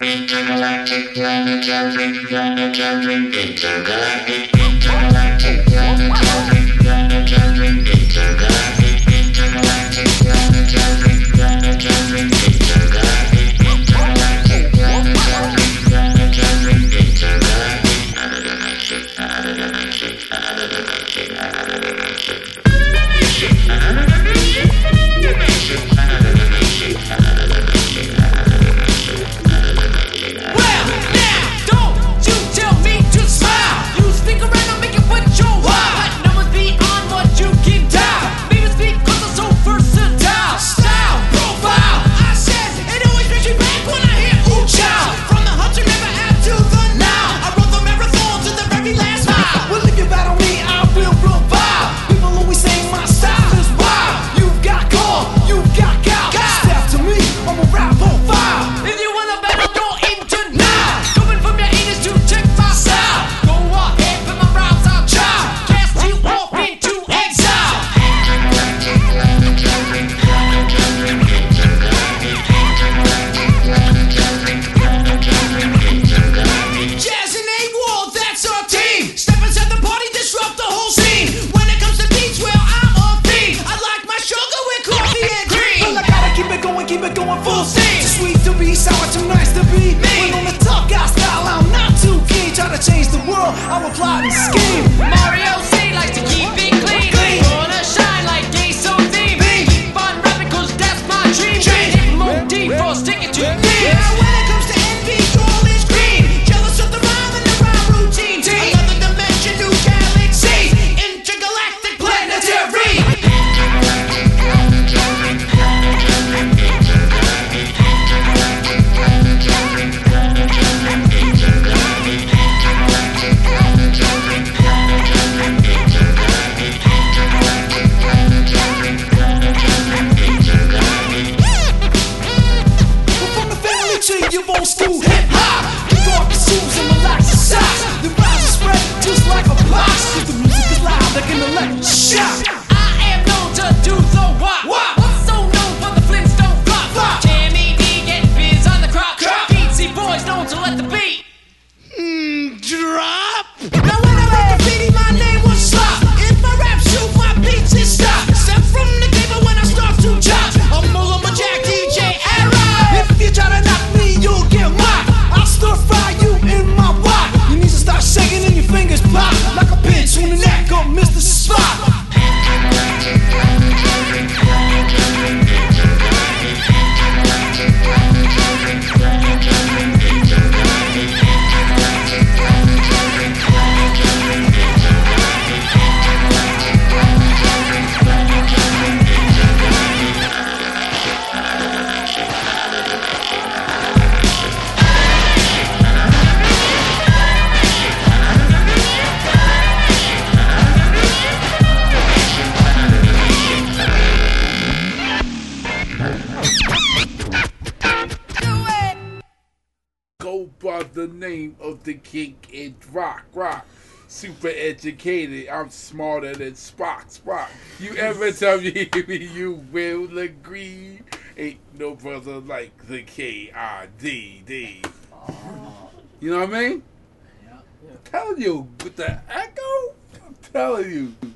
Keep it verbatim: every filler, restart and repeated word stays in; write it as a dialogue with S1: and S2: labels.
S1: Intergalactic planetary, planetary, intergalactic, intergalactic, planetary, planetary, intergalactic, intergalactic, planetary, planetary, intergalactic, intergalactic, planetary, planetary, intergalactic, another dimension, another dimension, another dimension, another dimension, another dimension, dimension, another dimension, another dimension, another dimension.
S2: Well, now, don't you tell me to smile. You speak around and make it what you want. But numbers beyond what you can dial. Maybe it's because I'm so versatile. Style, profile, I said, it always brings me back when I hear ooh child. From the hunter never out to the now. I run the marathon to the very last mile. Well, if you battle me, I will revive. People always say my style is wild. You've got calm, you've got gal. Step to me, I'm a rap on fire. If you wanna battle, don't aim tonight. Coming from your anus to check my style. Go ahead, put my rhymes out, child. Cast you off into exile.
S1: Intergalactic, planetary, planetary, intergalactic, intergalactic, planetary, planetary, intergalactic.
S2: Jazz and A-Wall, that's our team. Step inside the party, disrupt the whole scene. When it comes to beats, well, I'm a fiend. I like my sugar with coffee and cream. Well, I gotta keep it going, keep it going full steam. Too sweet to be sour, too nice to be me. When on the tough guy style, I'm not too keen. Try to change the world, I'm a plot and scheme. Mario C likes to keep it clean. Wanna shine like gay so theme. Keep on rapping cause that's my dream. Hit motif for sticking to me. Yeah, when it comes to envy, all is green. Jealous of the rhyme and the rhyme routine. Another dimension, new galaxy. Intergalactic planetary.
S1: Intergalactic, planetary, planetary, intergalactic, intergalactic, planetary, planetary, intergalactic, intergalactic, planetary, planetary, intergalactic, intergalactic, planetary, planetary, intergalactic.
S2: We're from the family tree, you old school hip hop. Kick off your shoes and relax your socks. The rhymes are spread just like a box. Cause the music is loud like an electric shock. I am known to do the wop. Also known for the Flintstone flop. flop. Tammy D getting biz on the crop. crop. Beatsy boys known to let the beat mm, drop. Now when I make a graffiti, my name was Slop. If my rap shoot, my beats is stop. Step from the table when I start to chop. I'm Mullah, I'm a Jack, D J Era. If you try to knock me, you'll get mocked. I'll stir fry you in my wok. Your knees will start shaking and your fingers pop like a pinch on the neck of Mister Spock.
S1: Intergalactic, planetary, planetary, intergalactic, intergalactic, planetary, planetary, intergalactic, intergalactic, planetary, planetary, intergalactic, intergalactic, planetary, planetary, intergalactic. Another dimension, another dimension, another dimension, another dimension, another dimension, another dimension, another dimension, another dimension.
S3: Go by the name of the king in rock, rock. Super educated, I'm smarter than Spock, Spock. You ever tell me you will agree? Ain't no brother like the K I D D. You know what I mean? I'm telling you, with the echo, I'm telling you.